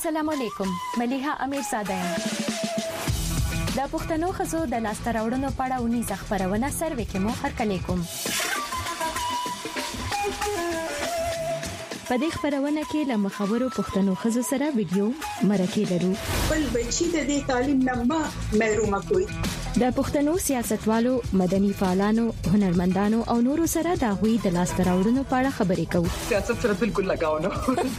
السلام علیکم مليحه امیرزاده یم د پښتنو خزو د لاسته راوړنو په اړه ونی ځخپرونه سروې کې مو هرکلی کوم په دې خبرونه کې له مخاورو پښتنو خزو سره ویډیو مرکه لرو بل بچی د دې تعلیم نه محروم کوي د پښتنو سیاستوالو مدني فعالانو هنرمندانو او نورو سره د غوي د لاسته راوړنو په اړه خبرې کوو سیاست سره بالکل لگاو نه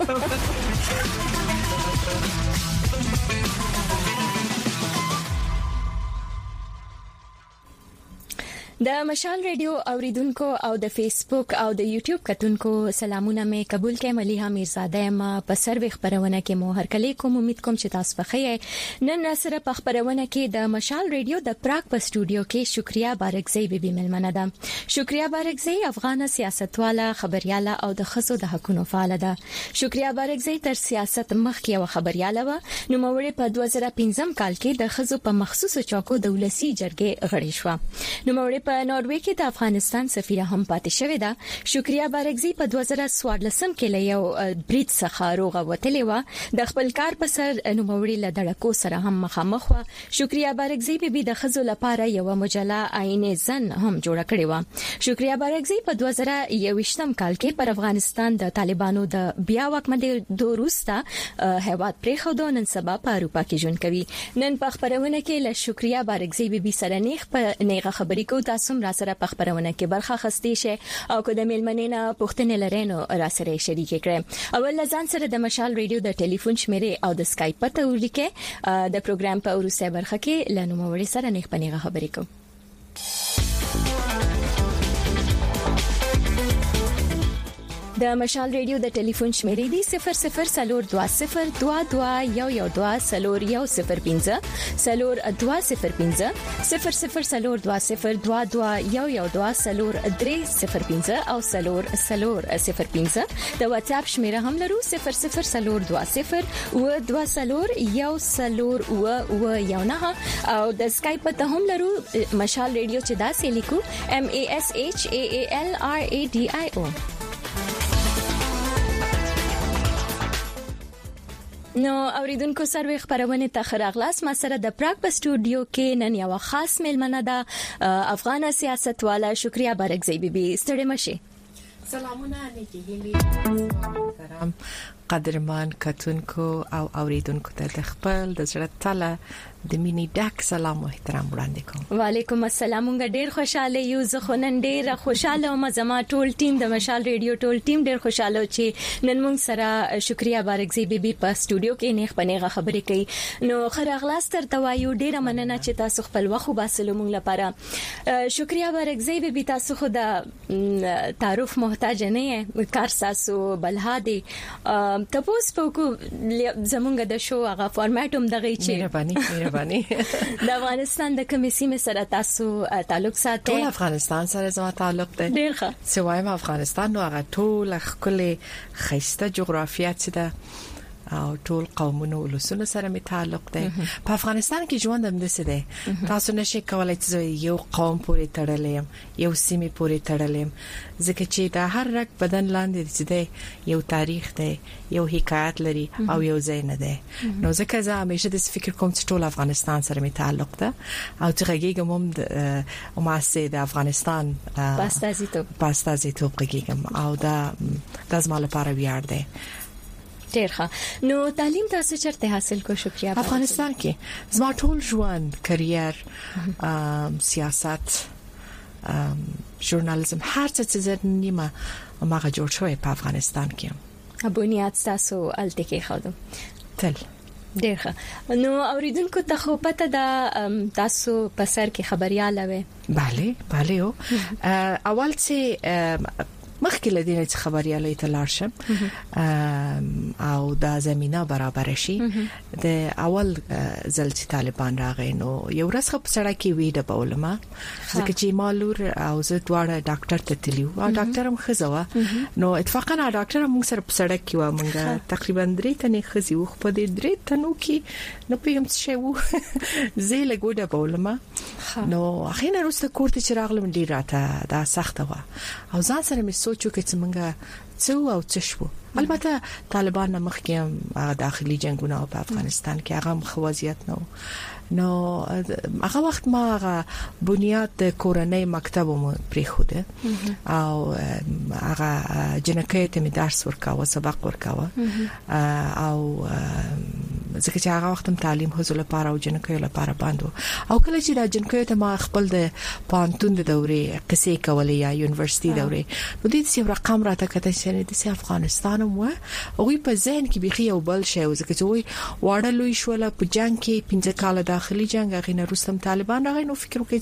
د مشال ریډیو اوریدونکو او د فیسبوک او د یوټیوب کتونکو سلامونه مې قبول کړئ مليحه امیرزاده یم په سروې خبرونه کې مو هرکلی کوم امید کوم چې تاسو بخیر نن سره په خبرونه کې د مشال ریډیو د پراګ په سټوډیو کې شکریا بارکزی بیبي ملمنه ده شکریا بارکزی افغان سیاستواله خبرياله او د خزو د حقوقو فعال ده شکریا بارکزی تر سیاست مخکې یو خبرياله و نو موري په 2015 کال کې د خزو په مخصوصو چوکو د ولسی جرګې غړي شو نو موري په نوروي کې د افغانستان سفیر هم پاتې شوې ده شکریا بارکزی په 2014 کې له یو بریټ څخه روغه وتلې و د خپل کار په سر نوموړي له دړکو سره هم مخامخ و شکریا بارکزی به د خزو لپاره یو مجله عین زن هم جوړ کړې و شکریا بارکزی په 2021 کال کې پر افغانستان د طالبانو د بیا واکمنۍ دوروسته هیواد پرې خو د نن سبا په اروپا کې ژوند کوي نن په خبرونه کې له شکریا بارکزی به سره نیغه خبرې کوو تاسو را سره په خبرونه کې برخه خستې شي او کو د میلمنینا پښتنې لرینو را سره شریک کړي اول ځان سره د مشال ریډیو د ټلیفون شمیره او د اسکایپ ته ولیکه د پروګرام په ورسته برخه کې لنوموړي سره نیغه پنیغه خبرې کوو د مشال ریډیو د ټلیفون شمیرې دی 002022112015 002022112015 او 0005 د واتس اپ شمیره هم لرو 0020220101 او د اسکایپ ته هم لرو مشال ریډیو چې دا سې لیکو MASHAALRADIO نو اوریدونکو سروې خبرونه ته خراغلاس ما سره د پراګ په سټوډیو کې نن یو خاص میلمنه ده افغان سیاستواله شکریا بارکزی بیبي ستړي مشي سلامونه نیکی هیلي محترم قدرمن کتونکو او اوریدونکو ته خپل د زړه تله د مینی ډاک سلام او احترام وړاندې کوم وعلیکم السلام موږ ډیر خوشاله یو زه خنن ډیر خوشاله او زما ټول ټیم د مشال ریډیو ټول ټیم ډیر خوشاله چې نن موږ سره شکریا بارکزی بیبي په سټوډیو کې نیغ پنیغه خبرې کوي نو خراغلاس تر توایو ډیر مننه چې تاسو خپل وخت وباسلو موږ لپاره شکریا بارکزی بیبي تاسو خو د تعارف محتاج نه یې کار تاسو بلهادي تاسو په کو زمونږ د شو هغه فارمټ هم دغه چې مهرباني د افغانستان د کمیسي سره تاسو تعلق ساتي ټول افغانستان سره زما تعلق دی ډیر ښه سوایم افغانستان نو هغه ټول خپل خيسته جغرافیه چې ده او ټول قومونو ولسونو سره می تعلق دی په افغانستان کې ژوند هم دسه دی تاسو نشئ کولای چې یو قوم پورې تړلې یو سیمه پورې تړلې ځکه چې دا هر رګ بدن لاندې دی یو تاریخ دی یو حکایت لري او یو ځای نه دی نو ځکه زه همیشه د فکر کوم چې ټول افغانستان سره می تعلق ده او چې غږیږم او ماسه د افغانستان پاستازیتوب غږیږم او دا زما لپاره ویاړ دی ډیر ښه نو تعلیم تاسو چیرته حاصل کو شکریا افغانستان کې زما ټول ژوند کرییر سیاست ژورنالیزم هر څه چې نیمه ماغه جوړ شوی په افغانستان کې بنیاد تاسو الته کې خادم تل ډیر ښه نو اوریدونکو ته خو پته ده تاسو په سر کې خبرياله وې bale اول چې مخکې لدینه چې خبريالي تلار شم او دا زمينه برابر شي د اول ځل چې طالبان راغی نو یو ورځ په سړک کې ویډه بولما ځکه چې مالور او زه دواړه ډاکټر ته تلیو او ډاکټر هم خزوه نو اتفاقا ډاکټر موږ سره په سړک کې و موږ تقریبا 3 تنې خزي و په دې 3 تنو کې نو پېم څه وو زه له ګوډه بولما نو اخینا روسته کوړه چې راغلم ډیر راته دا سخته و او ځان سره مې سوچو کې څنګه څو او څه شو. البته طالبان مخکې داخلي جنگونه په افغانستان کې هغه خوازیت نو هغه وخت ما هغه بنیاد د کورنۍ مکتب مو پریخوده او هغه جنکې ته می درس ورکاوه سبق ورکاوه او ځکه چې هغه وخت تعلیم حضور لپاره او جنکې لپاره باندې او کله چې د جنکې ته ما خپل د پانتون د دورې قصې کولې یا یونیورسيټي دورې نو د دې رقم راته کته چې د افغانستان مو او په ذهن کې بيخي او بل شی ځکه چې وای واړه لوی شول په جنگ کې 15 کال داخلي جنگ غینه رستم طالبان راغی نو فکر وکړي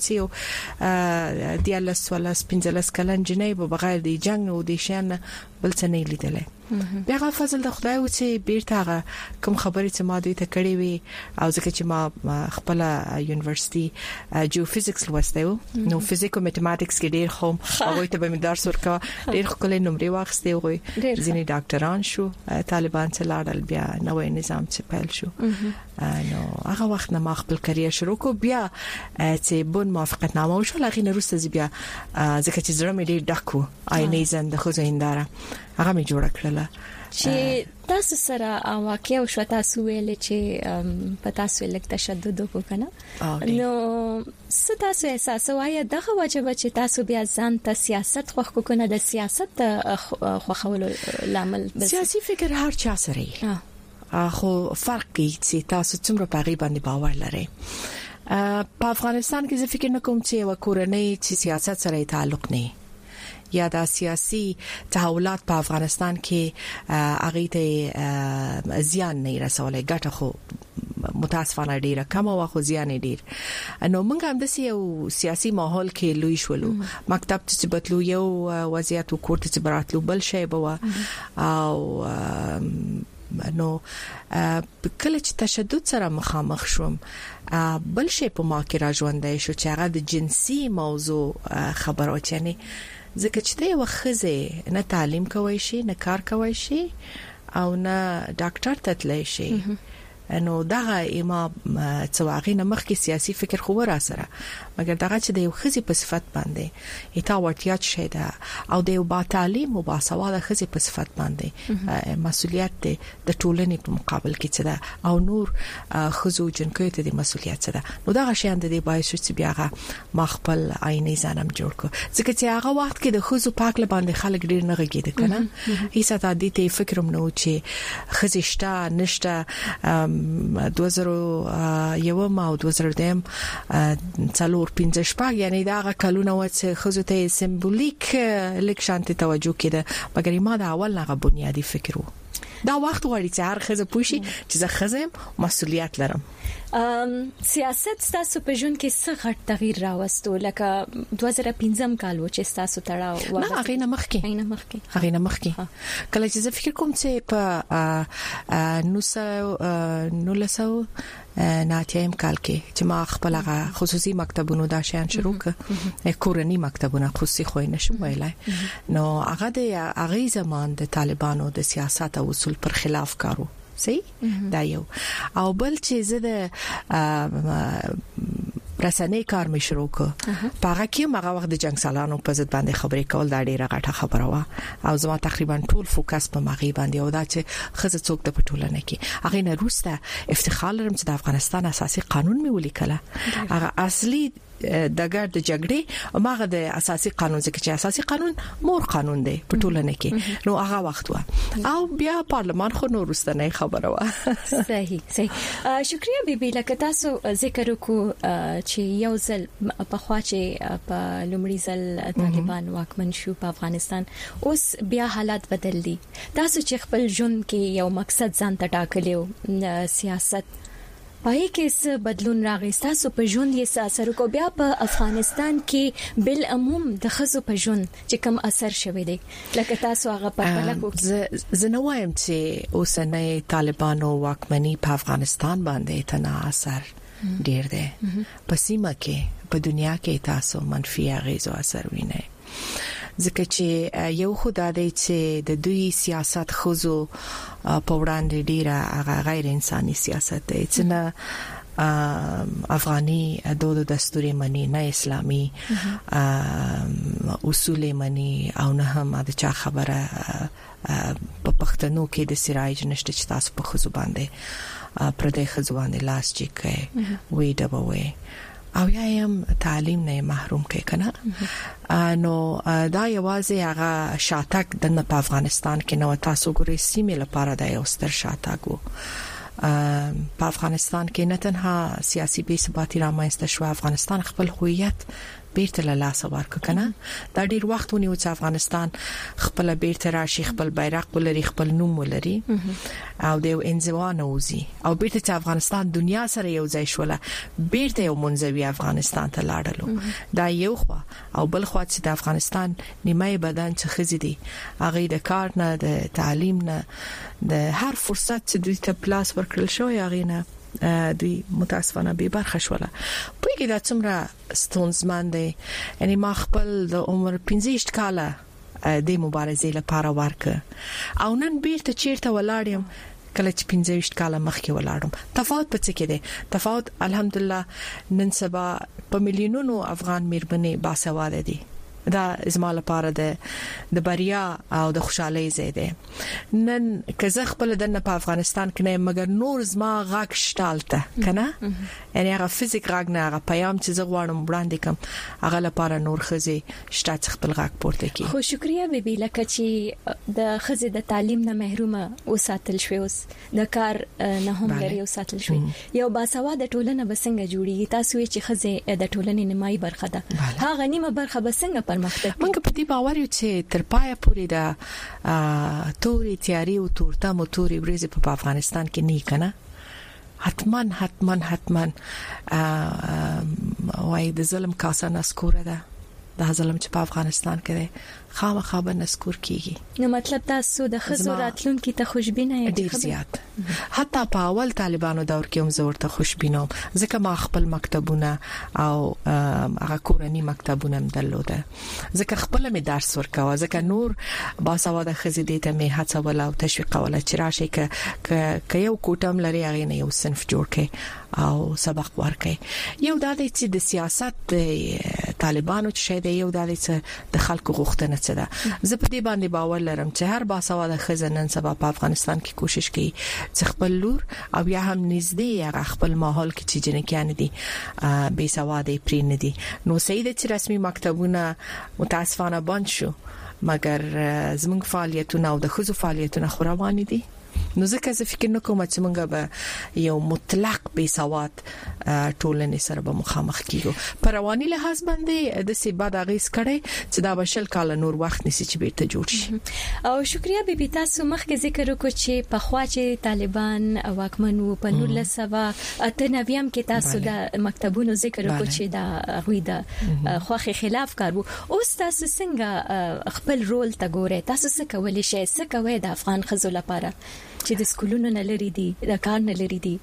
چې د الله سوال سپینځلس کلن جنې په بغیر د جنگ او د شان بل څه نه لیدل. بیا فضل د خدای و چې بیرته کوم خبرې چې ما دوی ته کړې وي او ځکه چې ما خپل یونیورسيټي جیو فزکس لوستو نو فزیک او میتھمیټکس کې ډېر خو هغه ته به درس ورکا ډېر خپل نمرې واخستې وي ځینې ډاکټران شو طالبان څخه لاړل بیا نوې نظام چې پیل شو نو هغه وخت نه ما خپل کرییر شروع کو بیا چې بون موافقتنامه وشو لکه وروسته بیا ځکه چې زړه مې ډېر ډکو آینې زنده خو زینداره هغه می جوړ کړل چې تاسو سره واقعي او شو تاسو ویل چې په تاسو لک تشدد وکړه نو ستاسو احساس وایي دغه وجه چې تاسو بیا ځان ته سیاست خو کنه د سیاست خو خولو لامل سیاسي فکر هر چا سره خو فرق کوي چې تاسو څومره پاغي باندې باور لرئ. په افغانستان کې زه فکر نکوم چې وکورنۍ چې سیاست سره تعلق نه یا د سیاسي تحولات په افغانستان کې هغه ته زیان نه رسولای ګټه خو متاسفانه ډیره کم او خو زیان ډیر نو موږ هم د سیاسي ماحول کې لوي شولو مکتب چې بدلو یو وضعیت او کوټه چې براتلو بل شی بوا او نو کله چې تشدد سره مخامخ شوم بل شی په ما کې راځوندای شو چې هغه د جنسي موضوع خبرو چني ځکه چې ته یو خزه نه تعلیم کوي شي نه کار کوي شي او نه ډاکټر ته تللی شي نو دغه ایما څواغې نه مخکې سیاسي فکر خو را سره مګر دغه چې د یو خزي په صفت باندې ایتا ورتیا شي دا او د یو با تعلیم او با سواده خزي په صفت باندې مسولیت د ټولنې په مقابل کې څه ده او نور خزو جنکې ته د مسولیت څه ده نو دغه شی اند دی باید چې بیا ما خپل عیني ځانم جوړ کو ځکه چې هغه وخت کې د خزو پاک له باندې خلک ډیر نه غږیدل کنه هیڅ ته د دې فکرم نو چې خزي شته نشته 2000 یو ما او 2002 څلور 15 شپږ یعنی دا کلونه و چې خزو ته سمبولیک لیک شانتي توجه کړه مګر ما دا اول نه بنیادی فکر وو دا وخت غواړي چې هر خزه پوښي چې زه خزم مسؤلیت لرم. سیاست تاسو په ژوند کې څه غټ تغییر راوستو لکه 2015 کال و چې تاسو تړاو نه هغه نه مخکې کله چې زه فکر کوم چې په 1900 ناتیم کال کې چې ما خپل خصوصي مکتبونو دا شان شروع کړ کورنۍ مکتبونه خصوصي خو نه شم ویلای نو هغه د هغه زمان د طالبانو د سیاست او اصول پر خلاف کارو صحیح دا یو او بل چې زه د رسنۍ کار مې شروع کړ پاره کې مغه وخت د جنگ سالانو په ضد باندې خبرې کول دا ډیره غټه خبره و او زما تقریبا ټول فوکس په مغه باندې او دا چې خزه څوک د پټولنه کې هغه نه روسته افتخار لرم چې د افغانستان اساسي قانون مې ولیکله هغه اصلي د ګرد د جګړې او ماغه د اساسي قانون ځکه چې اساسي قانون مور قانون دی په ټولنه کې نو هغه وخت و او بیا پارلمان خو نو روسته خبره و صحیح شکریہ بیبي لکه تاسو ذکر وکړو چې یو ځل په خوا چې په لومړي ځل طالبان واکمن شو په افغانستان اوس بیا حالات بدل دي تاسو چې خپل ژوند کې یو مقصد ځان ته ټاکلیو سیاست پای کې څه بدلون راغی تاسو په ژوند یې اثر کو بیا په افغانستان کې بل عموم د خزو په ژوند چې کوم اثر شوی دی لکه تاسو هغه په خلکو زه نو وایم چې اوسنۍ طالبانو واکمني په افغانستان باندې تنا اثر ډیر دی په سیمه کې په دنیا کې تاسو منفي اغیز او اثر وینئ ځکه چې یو خدای دی چې د دوی سیاست خزو په وړاندې ډیره غیر انساني سیاست دی چې نه افغاني دود دستور منی نه اسلامي اصول منی او نه هم د چا خبره په پښتنو کې د سرایج نشته چې تاسو په خزو باندې پردې خزو باندې لاس چې کوي وی ډبوي او یا هم تعلیم نه محروم کې کنه نو دا یوازې هغه شاتګ د په افغانستان کې نو تاسو ګورئ سیمه لپاره د یو ستر شاتګ وو په افغانستان کې نه تنها سیاسي بې ثباتي رامنځته شو افغانستان خپل هویت بیرته له لاس ورک کنه دا ډیر وخت ونیو چې افغانستان خپل بیرته راشي خپل بیرغ ولري خپل نوم ولري او د انزوا نوزي او بیرته چې افغانستان دنیا سره یو ځای شوله بیرته یو منځوي افغانستان ته لاړلو دا یو خوا او بل خوا چې د افغانستان نیمه بدن چې خزي دي هغه د کار نه د تعلیم نه د هر فرصت چې دوی ته پلاس ورکړل شو هغه نه دوی متاسفانه به برخه شوله پوهیږي دا څومره ستونزمن دی یعنی ما خپل د عمر 15 کاله د مبارزې لپاره ورکه او نن بیرته چیرته ولاړم کله چې 15 کاله مخکې ولاړم تفاوت پڅ کې دی تفاوت الحمدلله نن سبا په میلیونونو افغان میرمنې باسواده دي دا زما لپاره د بریا او د خوشحالۍ ځای دی نن که زه خپل دنه په افغانستان کې نه مګر نور زما غاک شتالته کنه یعنی هغه فزیک غاک نه هغه پیام چې زه غواړم وړاندې کوم هغه لپاره نور خزي شتات خپل غاک پورته کی خو شکریا بیبي لکه چې د خزي د تعلیم نه محرومه وساتل شوی اوس د کار نه هم لري وساتل شوی یو باسواده ټولنه بسنګ جوړیږي تاسو چې خزي د ټولنې نیمایي برخه ده هغه نیمه برخه بسنګ منګ په دې باور یو چې تر پایه پورې دا توري تیاری او تورته موتوري ورزه په افغانستان کې نه کنه حتما وای د ظلم کاسه نسکوره ده د ظلم چې په افغانستان کې ده خامخا به نسکور کیږي نو مطلب تاسو د خزو راتلونکو ته خوشبینه ډیر زیات حتی په اول طالبانو دور کې هم زورته خوشبینم ځکه ما خپل مکتبونه او هغه کورنی مکتبونه هم درلوده ځکه خپل می درس ورکاوه ځکه نور باسواده خزې دې ته می هڅول او تشویق ولا چې راشي ک یو کوټم لري هغه نه یو صنف جوړ کړي او سبق ورکړي یو د دې چې د سیاست طالبانو چې شه یو د دې چې د خلکو غوښتنه څه ده زه په دې باندې باور لرم چې هر باسواده خزنن سبا په افغانستان کې کوشش کوي چې خپل لور او یا هم نږدې هغه خپل ماحول کې چې جنکیان دي بې سواده پرې نه دي نو سیده چې رسمي مکتبونه متاسفانه بند شو مګر زموږ فعالیتونه او د خزو فعالیتونه خو روان دي نو ځکه زه فکر نکوم چې موږ به یو مطلق بې سواد ټولنې سره به مخامخ کیږو پر رواني لحاظ باندې د سی بعد اغیز کړي چې دا بشل کال نور وخت نسی چې بیرته جوړ شي او شکریا بیبي تاسو مخکې ذکر وکړو چې په خوا چې طالبان واکمن وو په 1998 کې تاسو د مکتبونو ذکر وکړو چې دا غوي د خوخي خلاف کار وو اوس تاسو څنګه خپل رول ته ګورئ تاسو څه کولای شئ څه کوي د افغان خزو لپاره چې د سکولونو نه لري دي د کار نه لري دي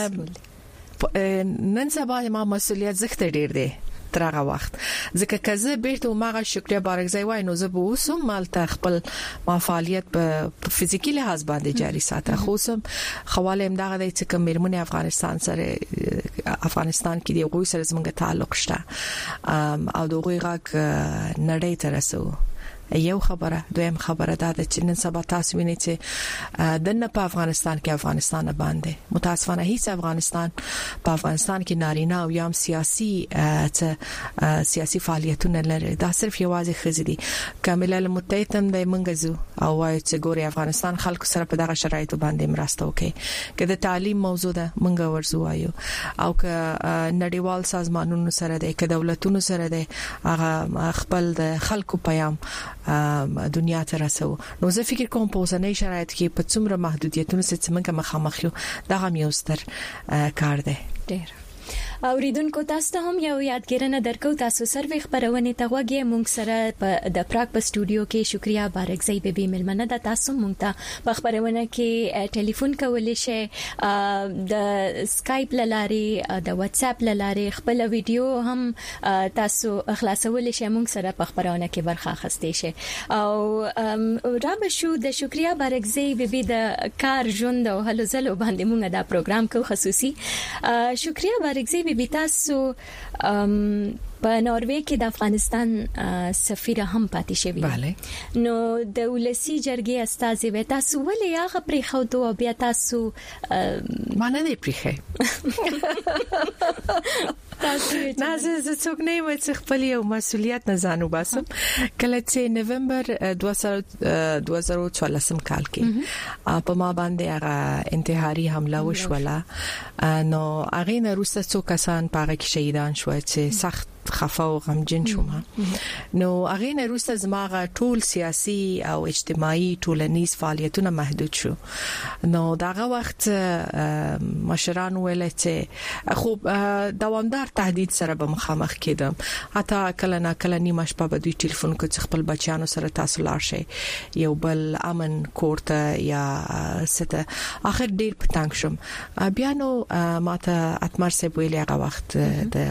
نن سبا ما مسؤلیت زخته ډیر دی ترغه وخت ځکه کزه بیرته ماغه شکریا بارګزای وای نو زه به اوسم مالته خپل فعالیت په فزیکی لحاظ باندې جاری ساته خوسم خواله امداغه د چې کوم مرمنه افغانستان سره افغانستان کې دی غوي سره زموږ تعلق شته او دغه غاک نړۍ ته رسو یو خبره دویم خبره دا چې نن سبا تاسو وینئ چې دنه په افغانستان کې افغانستان باندې متاسفانه هیڅ افغانستان په افغانستان کې نارینه او یم سیاسي فعالیتونه لري دا صرف یوازې خزې دي کامل متحد هم د منګزو او وایي چې ګوري افغانستان خلکو سره په دغه شرایطو باندې مرسته وکړي که د تعلیم موضوع ده منګ ورزو وایو او که نړیوال سازمانونو سره ده که دولتونو سره ده هغه خپل د خلکو پیام دنیا ته رسو نو زه فکر کوم په اوسنۍ شرایط کې په څومره محدودیتونو سره څنګه مخامخ یو دا هم یو ستر کار دی ډیر اوریدونکو تاسو ته هم یو یادګیرنه درکو. تاسو سروي خبرونه ته غوږی مونږ سره د پراګ په سټوډیو کې شکریا بارکزی بیبي ملمنه د تاسو مونږ ته په خبرونه کې ټلیفون کولای شئ، د سکایپ لاري، د واتس اپ لاري خپل ویډیو هم تاسو خلاصول شئ، مونږ سره په خبرونه کې برخه اخیستئ شئ. او را بشو د شکریا بارکزی بیبي د کار ژوند او هلو ځلو باندې مونږ دا پروګرام کو خصوصي. شکریا بارکزی بیبي تاسو په ناروې کې د افغانستان سفیر هم پاتې شوی. bale. نو د ولسی جرګې استازي و تاسو ولې هغه پرې خو دوه بیا تاسو ما نه دی پرې تاسو نه زه څوک نه یم چې خپل یو مسؤلیت نه ځانو باسم. کله چې نومبر 2014 کال کې په ما باندې هغه انتحاري حمله وشوله، نو هغه نه روسته څو کسان پاره کې شهیدان شو چې سخت خفه او غمجن شوم. نو هغه نه روسته زماغه ټول سیاسي او اجتماعي ټولنیز فعالیتونه محدود شو. نو داغه وخت مشران ویل چې خو دوامدار تهدید سره به مخامخ کېدم. حتی کله نه کله نیمه شپه به دوی ټلیفون کوي چې خپل بچیانو سره تاسو لاړ شئ یو بل امن کوړه یا ست. اخر ډیر پټنګ شم. بیا نو ماته اتمر سه ویل هغه وخت د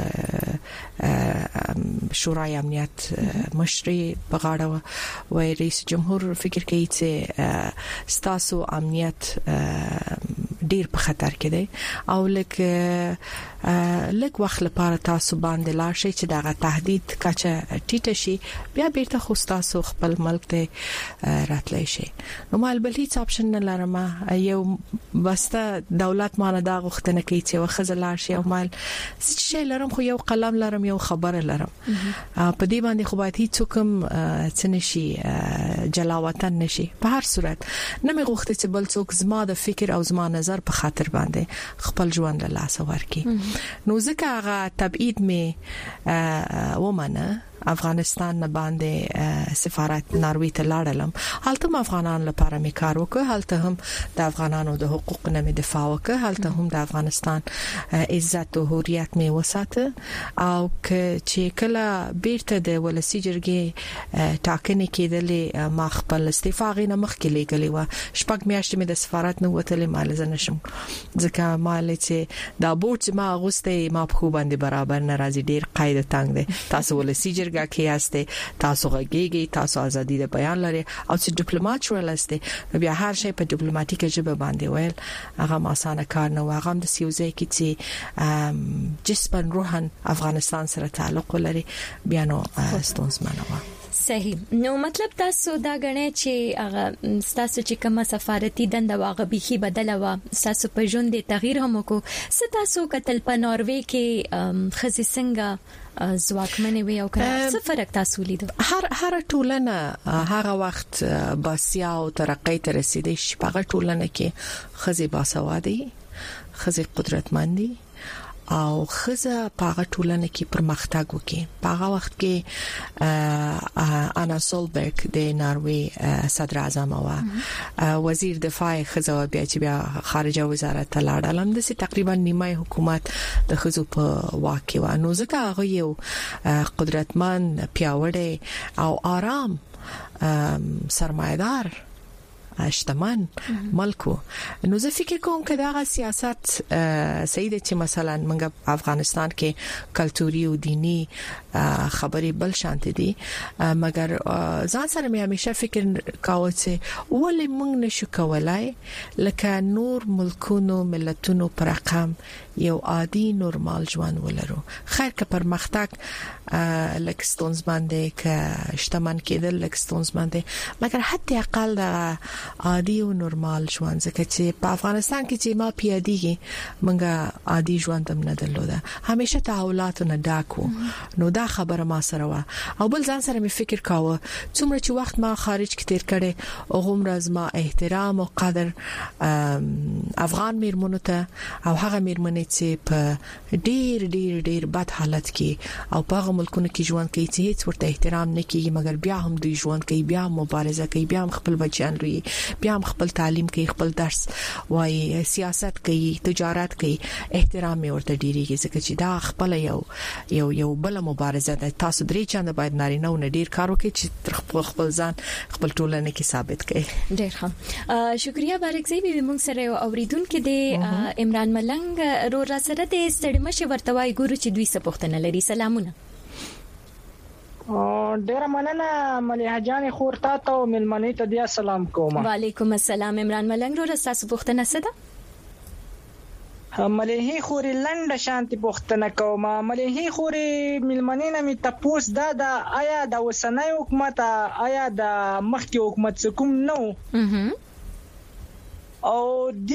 شورای امنیت مشري بغاړه و رئیس جمهور فکر کوي چې ستاسو امنیت ډیر په خطر کې دی او لکه وخت لپاره تاسو باندې لاړ شئ چې دغه تهدید کچه ټیټه شي، بیا بیرته خو تاسو خپل ملک ته راتلئ شئ. نو مال بل هیڅ اپشن نه لرم. یو بسته دولت مانه دا غوښتنه کوي چې وخزه لاړ شي او مال څه لرم، خو یو قلم لرم، یو خبره لرم. په دې باندې خو باید هیڅ کوم څه نشي جلاوطن نشي. په هر صورت نه مې غوښته چې بل څوک زما د فکر او زما نظر په خاطر باندې خپل ژوند له لاس ورکړي. نو ځکه هغه تبعید می ومنه افغانستان نه باندې سفارت ناروې ته لاړم. هلته افغانان لپاره می کار وکړ، هلته هم د افغانانو د حقوقو نه می دفاع وکړ، هلته هم د افغانستان عزت او حریت می وساته. او چې کله بیرته د ولسی جرګې ټاکنې کېدلې ما خپل استعفا غینه مخکې لګلې و. شپږ میاشتې می د سفارت نه وتلې مال زنه شم ځکه مال چې دا بورډ ما غوسته ما په خو باندې برابر ناراضي ډیر قاعده تنگ دي. تاسو ولسی جرګه کې یاست، تاسو غږیږئ، تاسو ازادي د بیان لري او چې ډیپلوماټ شولسته بیا هر شی په ډیپلوماټیکه ژبه باندې ویل هغه اسانه کار نه و. هغه د سیوزي کې چې جسمن روحن افغانستان سره تعلق لري بیا نو ستونزمنه و. صحیح. نو مطلب تاسو دا غنئ چې هغه تاسو چې کومه سفارتي دنده واغه بيخي بدله و، تاسو په ژوند د تغییر هم کو ستاسو کتل په ناروې کې خزي څنګه ځواکمنې وي او څه فرق تاسو لیدو؟ هر ټولنه هغه وخت باسیا او ترقۍ ته رسیدي چې په ټولنه کې خزي باسوادي، خزي قدرتمندي او خزه په ټولنه کې پرمختګ وکړي. په وخت کې انا سولبرګ د ناروې صدر اعظم او وزیر دفاع خزه بیا چې بیا خارجه وزارت ته لاړل، د تقریبا نیمه حکومت د خزو په واکه و. نو ځکه هغه یو قدرتمن، پیاوړی او آرام سرمایدار شتمن ملکو. نو زه فکر کوم چې دا سیاست سیده چې مثلا موږ افغانستان کې کلتوري او دینی خبرې بل شانت دي، مګر ځان سره مې همیشه فکر کاوه چې ولې موږ نشو کولای لکه نور ملکونو ملتونو پر رقم یو عادي نورمال ژوند ولرو. خیر که پرمختګ لکستونز باندې که شتمن کېدل لکستونز باندې، مګر حتی اقل د عادي او نورمال ژوند ځکه چې په افغانستان کې چې ما پیادیږي منګه عادي ژوند هم نه درلوده، همیشه تحولات نه ډاکو. نو دا خبره ما سره وا او بل ځان سره مې فکر کاوه څومره چې وخت ما خارج کې تیر کړي هغه راز ما احترام او قدر افغان میرمنو ته او هغه میرمنې چې په ډیر ډیر ډیر بد حالت کې او په هغه ملکونو کې ژوند کوي چې هیڅ ورته احترام نه کوي، مګر بیا هم دوی ژوند کوي، بیا مبارزه کوي، بیا هم خپل بچیان لري، بیا هم خپل تعلیم کوي خپل درس وای سیاست کوي تجارت کوي احترام ورته ډیریږي ځکه چې دا خپل یو بل مبارزه ده تاسو درې چنده باید نارینه او ډیر کار وکړي چې خپل ځان خپل ټولنه کې ثابت کړي ډیر ښه شکریا بارکزی به موږ سره اوریدونکو د عمران ملنګ رو را سره د ستړي مشه ورتوای ګورو چې دوی څه پوښتنه لري سلامونه ډیر مننه مليحه جان خور تاسو او ملمنې ته د سلام کوم وعلیکم السلام عمران ملنګ رو تاسو پوښتنه څه ده مليحه خور لنډه شانتي پوښتنه کوم مليحه خور ملمنې نه می تاسو دا آیا د وسنۍ حکومت آیا د مخکې حکومت کوم نو او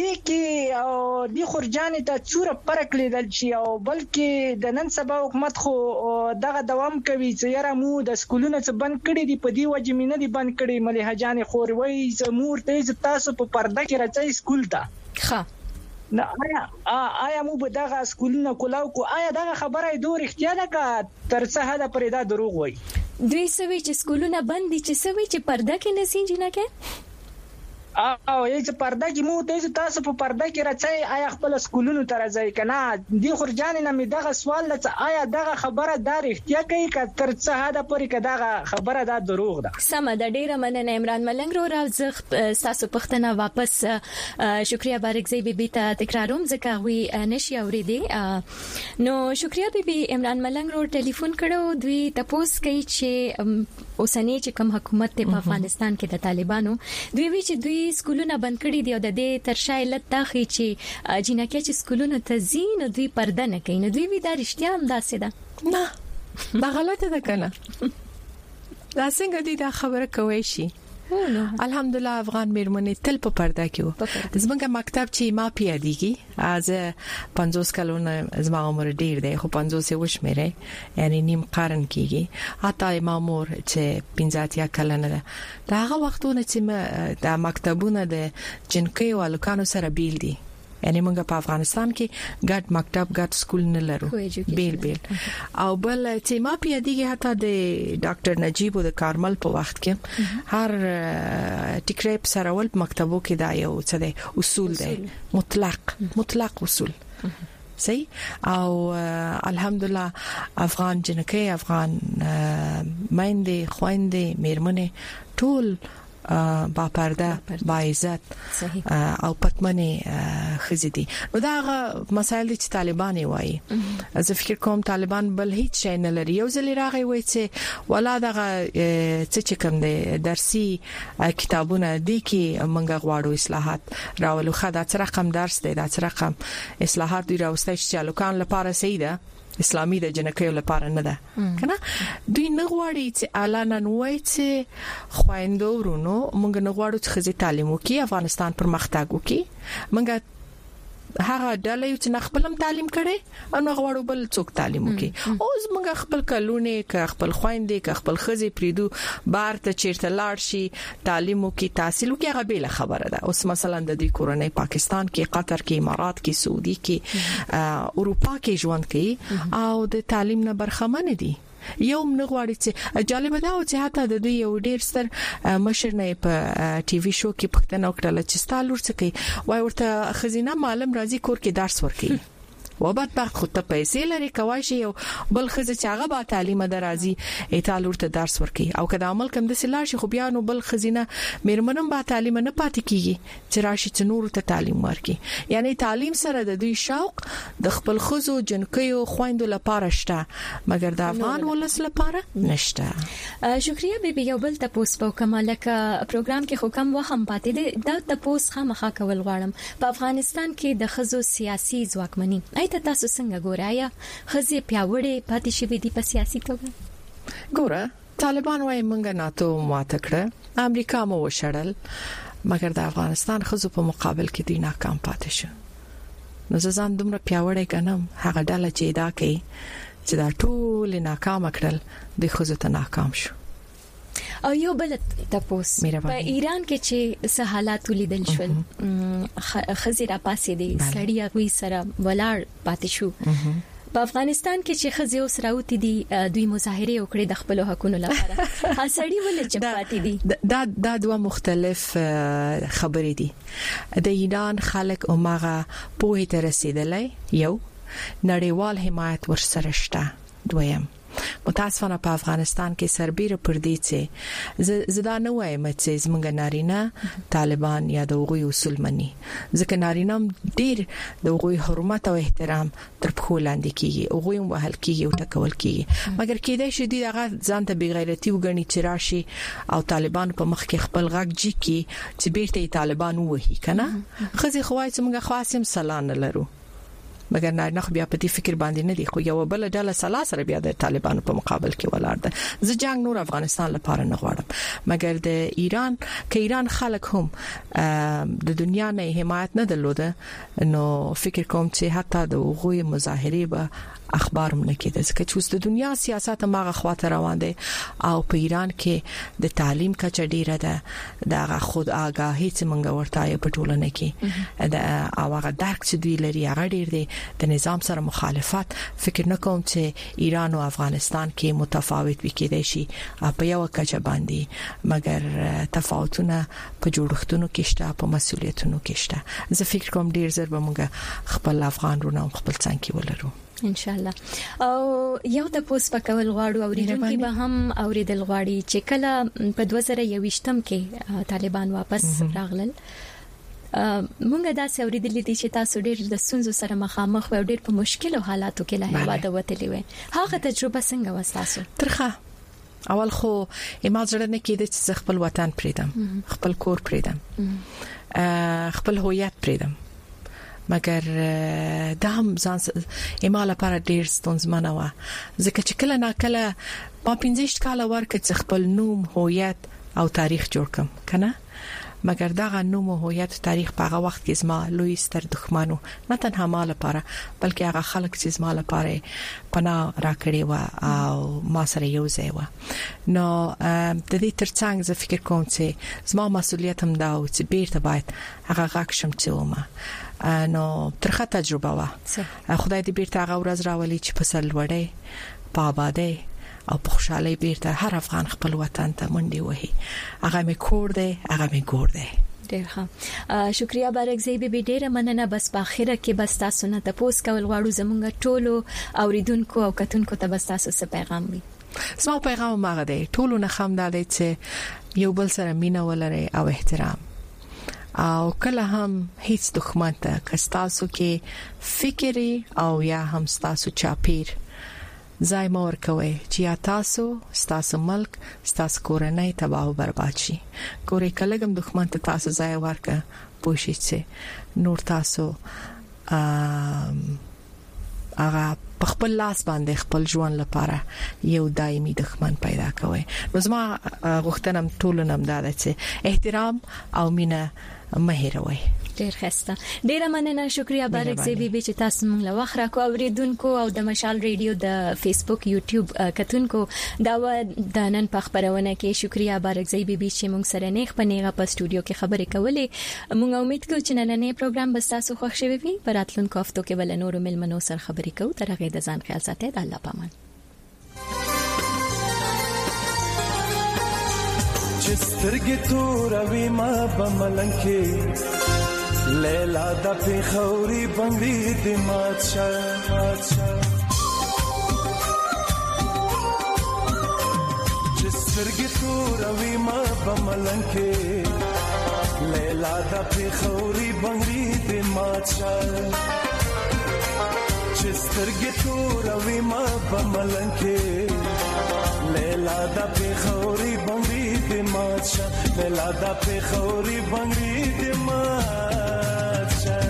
دی خورجانې ته څوره فرق لیدل شي او بلکې د نن سبا حکومت خو دغه دوام کوي چې یاره مو د سکولونو څخه بند کړي دي په دی وجه مینه دي بند کړي مليحه جانې خور وای زمور ته تاسو په پرده کې راځي سکول ته ښه نه آیا مو به دغه سکولونو کولاو کو آیا دغه خبره دوه اختیار ده تر څه حد پرې دا دروغ وای دوی سوي چې سکولونه بند دي چې سوي چې پرده کې نسین جنا کې او یې پرده کې مو ته تاسو په پرده کې راځي آیا خپل سکولونو ته راځي کنه دی خورجان نه می دغه سوال لته آیا دغه خبره دار اختیار کوي ک تر څه حد پورې ک دغه خبره دا دروغ ده سم د ډیره مننه عمران ملنګ رو راځ تاسو پښتنه واپس شکریا بارکزی بیبي ته تکراروم ځکه وی نشي اوریدي نو شکریا بیبي عمران ملنګ رو ټلیفون کړو دوی تاسو کوي چې اوسنۍ چې کوم حکومت په افغانستان کې د طالبانو دوی وی چې دوی سکولونه بند کړي دي او د دې ترشا علت دا خي چې جنکه چې سکولونه تزین دوی پرده نه کوي نو دوی وی دا رښتیا هم داسې ده نه دا غلطه ده کنه دا څنګه دي دا خبره کوي شي الحمدلله افغان میرمنې تل په پرده کې وو زمونږ مکتب چې ما پیاديږي از 50 کلونه زما عمر ډیر دی خو 50 وشمیره یعنی نیم قرن کېږي حتی ما مور چې 50 کلنه ده دا هغه وختونه چې د مکتبونه د جنکۍ او الکانو سره بیل دي یعنی موږ په افغانستان کې ګډ مکتب ګډ سکول نه لرو بیل او بل چې ما پیاديږي حتی د ډاکټر نجیب د کارمل په وخت کې هر ټیکریپ سره ول مکتبو کې دا یو څه دی اصول دی مطلق اصول صحیح او الحمدلله افغان جنکۍ افغان مایندې خويندې میرمنې ټول با پرده با عزت او پتمنه خزيدي نو دا مسایل چې طالبان وایي زه فکر کوم طالبان بل هیڅ شي نه لري یو ځل راغی وای چې ولا دغه چې کوم دي درسي کتابونه دي کې منګه غواړو اصلاحات راولو خدا چې رقم درس دی دا چې رقم اصلاحات دی راوستای چې لوکان لپاره صحیح ده اسلامي د جنکیو لپاره نه ده کنه دوی نه غواړي چې اعلان وای چې خويندو ورونو موږ نه غواړو چې خزي تعلیم وکړي افغانستان پرمختګ وکړي موږ هغه ډلې چې خپلم تعلیم کړي او نه غواړو بل څوک تعلیم وکړي اوس موږ خپل کلونه ک خپل خويندې ک خپل خزي پریدو بار ته چیرته لاړ شي تعلیم وکړي تحصیل وکړي هغه به خبره ده اوس مثلا د دې کورنۍ پاکستان کې قطر کې امارات کې سعودي کې اروپا کې ژوند کوي او د تعلیم نه برخمن دي یو منغواړي چې جالب دا او چې حتی د دوی یو ډیر ستر مشر نه په ټي وي شو کې پښتنه وکړه چې ستالور څه کوي وای ورته خزینه معلم راځي کور کې درس ورکړي وبد بعد خو ته پیسې لري کوي شي بل خزه چې هغه با تعلیم درازي ایتالور ته درس ورکړي او کله عمل کوم د سلا شي خو بیا نو بل خزینه میرمنم با تعلیم نه پاتې کیږي چې راشي چې نور ته تعلیم ورکړي یعنی تعلیم سره د دوی شوق د خپل خزو جنکیو خويندو لپاره شته مګر د افغان ولس لپاره نشته شکریا بیبي یو بل تاسو په کمالک پروګرام کې حکم وهم پاتې دي دا تاسو خامخا کول غواړم په افغانستان کې د خزو سیاسي ځواکمني ته تاسو څنګه ګورئ خزي پیاوړې پاتې شوې دي په سیاسي توګه ګوره طالبان وايي مونږه ناتو ماته کړه امریکا مو وشړل مګر د افغانستان خزو په مقابل کې دی ناکام پاتې شو نو ځان دومره پیاوړې کنم هغه ډله چې دا کوي چې دا ټول ناکام کړل د خزو ته ناکام شو او یو بل تاسو په ایران کې چې څه حالات ولیدل شول خزیره پاسې دي سړی غوي سره ولاړ پاتې شو په افغانستان کې چې خزي اوس راوتی دي دوی مظاهره وکړي د خپل حقوقو لپاره هڅړي ولې چپاتې دي دا دوه مختلف خبرې دي د ایران خلک او ماغه په هیته رسیدلې یو نړیوال حمایت ورسره شته دویم متاسفانه په افغانستان کې سربېره پر دې چې زدا نه وایم چې زمونږ نارینه طالبان یا د هغوی اصول مني ځکه نارینه ډېر د هغوی حرمت او احترام تر پخو لاندې کیږي هغوی وهل کیږي او ټکول کیږي مګر کېدای شي دوی هغه ځان ته بی غیرتی وګڼي چې راشي او طالبان په مخ کې خپل غږ جی کی چې بیرته طالبان وਹੀ کنه خزي خوای چې موږ خاصم سلام لرو مګر نه خو بیا په دې فکر باندې نه دی خو یو بل ډله سلاسره بیا د طالبانو په مقابل کې ولاړ ده زه جنگ نور افغانستان لپاره نه غواړم مګر د ایران خلک هم د دنیا نه حمایت نه درلوده نو فکر کوم چې حتی د غوي مظاهره به اخبار هم نه کېده ځکه چې اوس د دنیا سیاست ماغه خواته روان دي او په ایران کې د تعلیم کچه ډیره ده د خود آگاهی چې مونږ ورته په ټولنه کې د هغه درک چې دوی لري هغه ډیر دی د نظام سره مخالفت فکر نه کوم چې ایران او افغانستان کې متفاوت وکړي شي په یو کچه باندې مګر تفاوتونه په جوړښتونو کې شته په مسولیتونو کې شته زه فکر کوم ډیر زر به مونږ خپل افغان رونه خپل څنګه ولرو ان شاء الله او یو د پوس پکول غواړو اوریدونکو به هم اوریدل غواړي چې کله په 2021م کې طالبان واپس راغلل مونږ دا اوریدلې دي چې تاسو ډېر د سنځو سره مخامخ او ډېر په مشکلو حالاتو کې له هیواده وتلې وې هغه تجربه څنګه وستاسو ترخه اول خو ایماجر نه کېده چې خپل وطن پریدم خپل کور پریدم خپل هویت پریدم مګر دا هم ځان ایماله لپاره ډیر ستونزمنه و ځکه چې کله ناکله ما 15 کال ورکه چې خپل نوم هویت او تاریخ جوړ کم کنه مګر دا نوم او هویت تاریخ په هغه وخت کې زما لوی ستر دښمنو نه تنها مال لپاره بلکې هغه خلک چې زما لپاره پناه راکړي و او ما سره یو ځای و نو د دې ترڅنګ زه فکر کوم چې زما مسولیت هم دا و چې بیرته باید هغه غږ شم چې ومه نو ترخه تجربه وا خدای دې بیرته هغه ورځ راولي چې په سر وړي په آبادی او په خوشحالي بیرته هر افغان خپل وطن ته منډي وهي هغه می کور دی هغه می ګور دی ډیر ښه شکریا بارکزی به ډیره مننه بس په اخره کې بس تاسو نه تاسو کول غواړو زمونږ ټولو اوریدونکو او کتونکو ته بس تاسو څه پیغام وي زما پیغام ماغه دی ټولو نه خام دی چې یو بل سره مینه ولري او احترام او کله هم هیڅ دښمن ته کستاسو کې فکری او یا هم تاسو چاپیر ځای مور کوي چې تاسو ملک تاسو کورنۍ تباہ او برباد شي ګورې کلهګم دښمن ته تاسو ځای ورکه پوښی چې نور تاسو هغه په خپل لاس باندې خپل ژوند لپاره یو دایمي دښمن پیدا کوي نو زما غوښتنه ټولنم دا ده چې احترام او مینه مهیروي ډیر خسته ډیر مننه شکریا بارکزی بیبي چې تاسو موږ له وخت راکو اوریدونکو او د مشال ریډیو د فیسبوک یوټیوب کتونکو دا د نن په خبرونه کې شکریا بارکزی بیبي چې موږ سره نه خپنیغه په استودیو کې خبرې کولې موږ امید کوو چې نننې پروګرام به تاسو خوښ شوي وي په راتلونکو هفتو کې ول نور ملمنو سره خبرې کوو تر هغه د ځان خیال ساتئ د الله پامان سترګې توروي ما بملنګ کې لیلا د پیښوري بنګړي د ماتشه سترګې توروي ما بملنګ کې لیلا د پیښوري بنګړي د ماتشه سترګې توروي ما بملنګ کې لیلا د پیښوري بنګړي د ماتشه لیلا د پیښوري بنګړي د ماتشه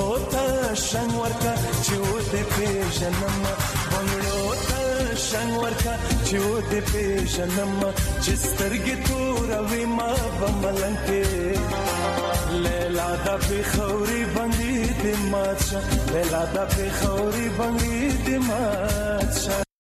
بنگړو ته شنګ ورکا چې و دې پیژنم بنگړو ته شنګ ورکا چې و دې پیژنم چې سترګې تورې ما بملنګې لیلا د پیښوري باندې دې ماچا لیلا د پیښوري باندې دې ماچا